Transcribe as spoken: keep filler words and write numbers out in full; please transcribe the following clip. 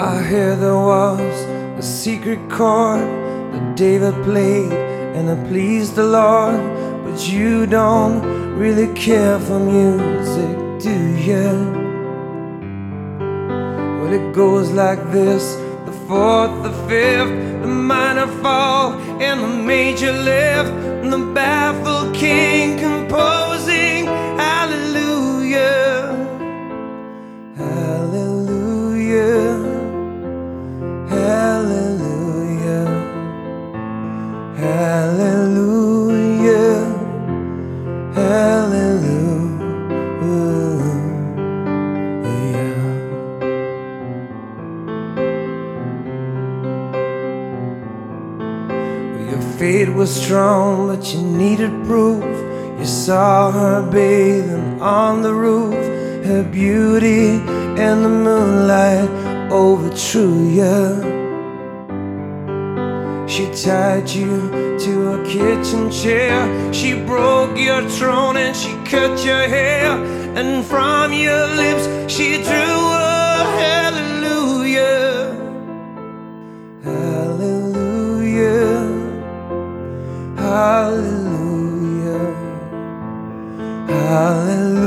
I hear there was a secret chord that David played and it pleased the Lord. But you don't really care for music, do you? Well, it goes like this: the fourth, the fifth, the minor fall, and the major lift, and the baffled king composing hallelujah, hallelujah, hallelujah, hallelujah, hallelujah. Your faith was strong, but you needed proof. You saw her bathing on the roof, her beauty and the moonlight overthrew you. She tied you to a kitchen chair, she broke your throne and she cut your hair, and from your lips she drew a hallelujah, hallelujah, hallelujah, hallelujah.